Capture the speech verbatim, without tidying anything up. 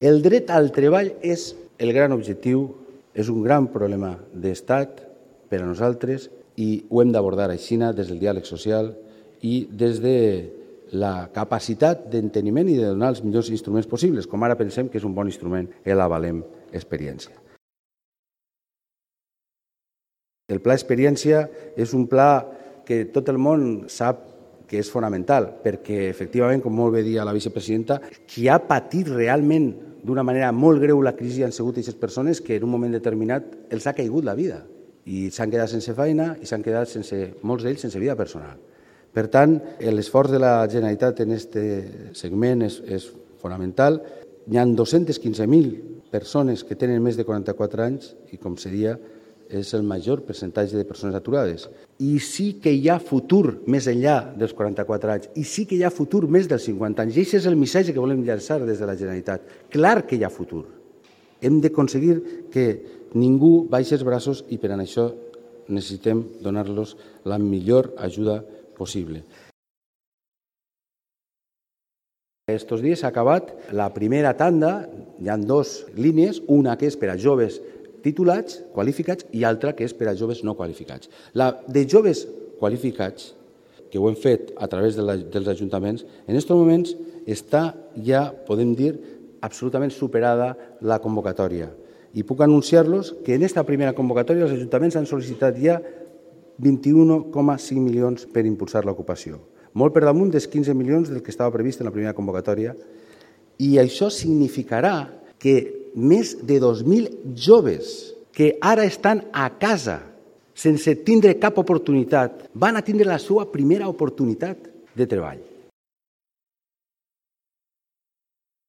El dret al treball és el gran objectiu, és un gran problema d'Estat per a nosaltres i ho hem d'abordar així des del diàleg social i des de la capacitat d'enteniment i de donar els millors instruments possibles, com ara pensem que és un bon instrument l'Avalem Experiència. El Pla Experiència és un pla que tot el món sap que és fonamental, perquè efectivament, com molt bé dia la vicepresidenta, qui ha patit realment d'una manera molt greu la crisi han sigut aquestes persones que en un moment determinat els ha caigut la vida i s'han quedat sense feina i s'han quedat sense, molts d'ells sense vida personal. Per tant, l'esforç de la Generalitat en aquest segment és, és fonamental. Hi ha dos-centes quinze mil persones que tenen més de quaranta-quatre anys i, com se deia, és el major percentatge de persones aturades. I sí que hi ha futur més enllà dels quaranta-quatre anys, i sí que hi ha futur més dels cinquanta anys. I aquest és el missatge que volem llançar des de la Generalitat. Clar que hi ha futur. Hem d'aconseguir que ningú baixi els braços i per això necessitem donar-los la millor ajuda possible. Estos dies s'ha acabat la primera tanda, hi ha dues línies, una que és per a joves titulats, qualificats, i altra que és per a joves no qualificats. La de joves qualificats, que ho hem fet a través de la, dels ajuntaments, en aquests moments està ja, podem dir, absolutament superada la convocatòria. I puc anunciar-los que en aquesta primera convocatòria els ajuntaments han sol·licitat ja vint-i-un coma cinc milions per impulsar l'ocupació, molt per damunt dels quinze milions del que estava previst en la primera convocatòria, i això significarà que més de dos mil joves que ara estan a casa sense tindre cap oportunitat van a tindre la seva primera oportunitat de treball.